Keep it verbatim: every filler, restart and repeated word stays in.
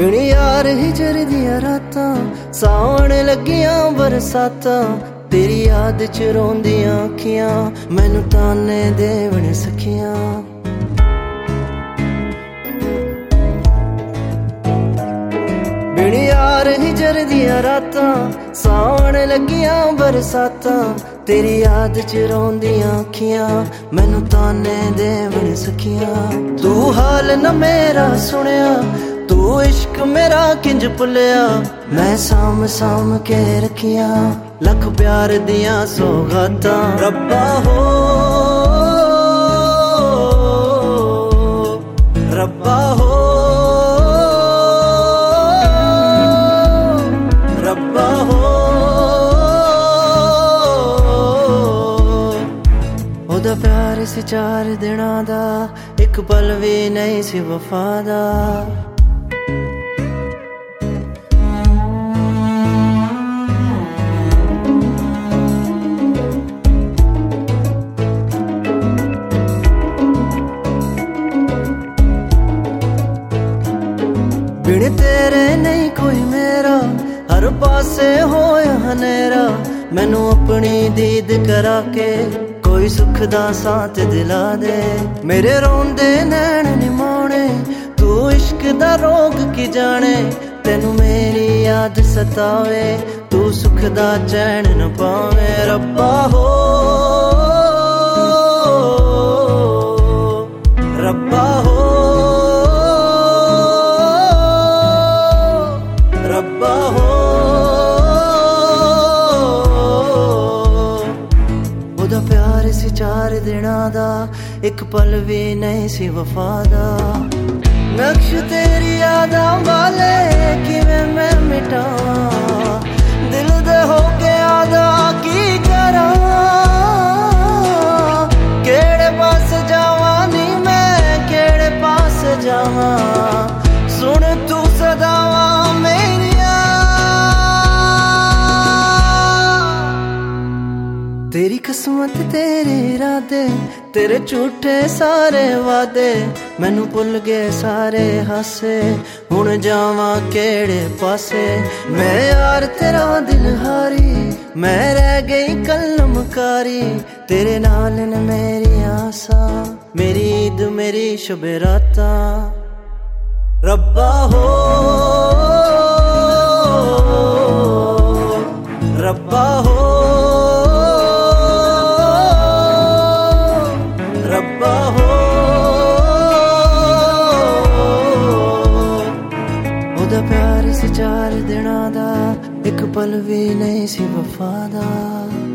बिन यार हिजर दियां रातां सावण लगियां बरसातां तेरी याद च रोंदियां अखियां मैनू ताने देवण सखियां। बिन यार हिजर दियां रातां सावण लगियां बरसातां तेरी याद च रोंदियां अखियां मैनू ताने देवण सखियां। तू हाल न मेरा सुनिया तू इश्क मेरा किंज भुलिया मैं साम साम के रखिया लख प्यार दियां सौगातां। रब्बा हो रब्बा हो रब्बा हो ओदा प्यार सी चार दिनां दा एक पल भी नहीं सी वफा दा। बिन तेरे नहीं कोई मेरा हर पासे होया हनेरा मैनू अपनी दीद करा के कोई सुख दा साथ दिला दे। मेरे रोंदे नैन निमाने तू इश्क दा रोग की जाने तेनू मेरी याद सतावे तू सुख दा चैन न पावे। रब्बा हो रब्बा हो रब्बा हो ओदा प्यार सी चार दिनां दा एक पल भी नहीं सी वफा दा। नक्श तेरी यादां वाले किवें मैं मिटावां दिल दे हो के आदा की करां केड़े पास जावां नी मैं केड़े पास जावां सुन तू सदावां तेरी किस्मत तेरे इरादे तेरे झूठे सारे वादे मैनू भुल गए सारे हासे हुण जावां केड़े पासे। मैं यार तेरा दिल हारी मैं रह गई कलमकारी तेरे नाल न मेरी आसा मेरी ईद मेरी शुभ रातां। रब्बा हो रब्बा हो रब्बा हो ओदा प्यार सी चार दिनां दा एक पल भी नहीं सी वफा दा।